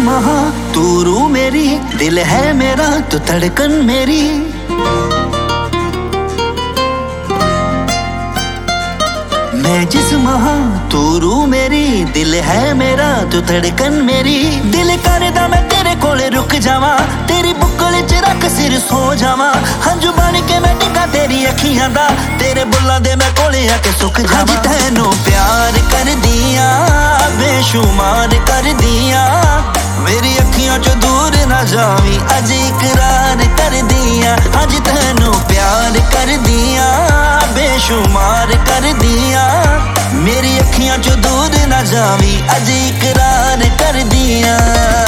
जिस्म हाँ तू रूह मेरी, दिल है मेरा तू धड़कन मेरी। मैं जिस्म हाँ तू रूह मेरी, दिल है मेरा तू धड़कन मेरी। दिल करदा मैं तेरे कोले रुक जावा, तेरी बुक्कल च रख सिर सो जावा। हंजू बन के मैं टिका तेरी अखियां दा, तेरे बुल्लां दे मैं कोले आके सुक जावा। अज तैनू प्यार कर दिया, बेशुमार कर दिया, मेरी अखियां चो दूर ना जावी, अज इकरार कर दिया। अज तैनू प्यार कर दिया, बेशुमार कर दिया, मेरी अखियां चो दूर ना जावी, अज इकरार कर दिया।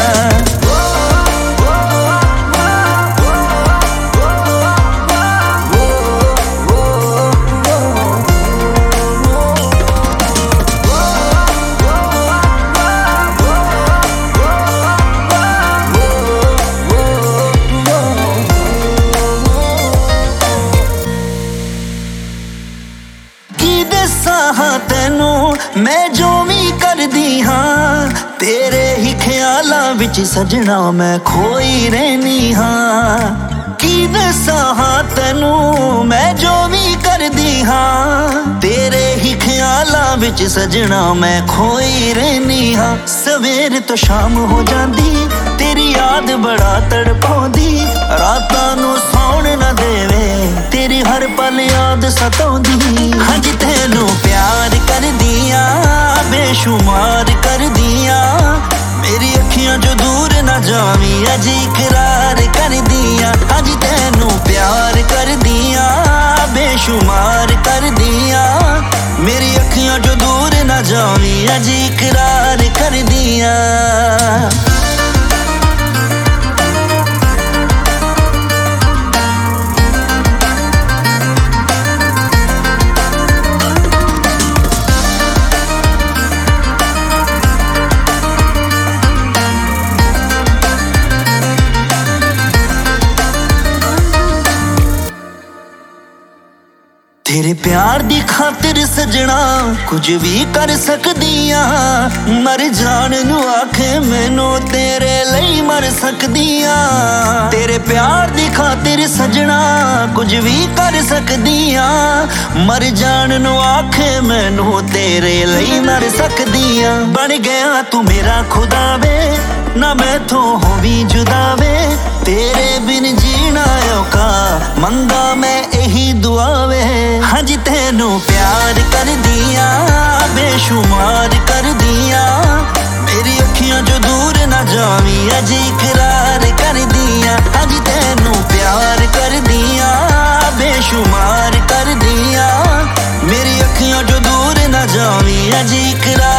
तैनू मैं जो भी कर दी हाँ, तेरे ही ख्यालां विच सजना मैं खोई रहनी हाँ। की दसां हाँ तैनू मैं जो भी कर दी हाँ, तेरे ही ख्यालां विच सजना मैं खोई रहनी हाँ। सवेर तो शाम हो जांदी, तेरी याद बड़ा तड़पाउंदी, रातां नू सौण ना देवे, तेरी हर पल याद सताउंदी। हज तैनू प्यार कर दिया, बेशुमार कर दिया, मेरी अखियां जो दूर ना जावी, अज इकरार कर दिया। अज तैनू प्यार कर दिया, बेशुमार कर दिया, मेरी अखियां जो दूर ना जावी, अज इकरार कर दिया। तेरे प्यार दी खातिर सजना कुछ भी कर सकदियां, मर जान नू आखे मैनू तेरे लई मर सकदियां। तेरे प्यार दी खातिर सजना कुछ भी कर सकदियां, मर जान नू आखे मैनू तेरे लई मर सकदियां। बन गया तू मेरा खुदा वे, ना मैथों होवी जुदा वे, तेरे बिन जीना औखा मंगा मैं यही दुआ वे। हज तैनू प्यार कर दिया, बेशुमार कर दिया, मेरी अखियां जो दूर ना जावी, अज इकरार कर दिया। हज तैनू प्यार कर दिया, बेशुमार कर दिया, मेरी अखियां जो दूर ना जावी, अज इकरार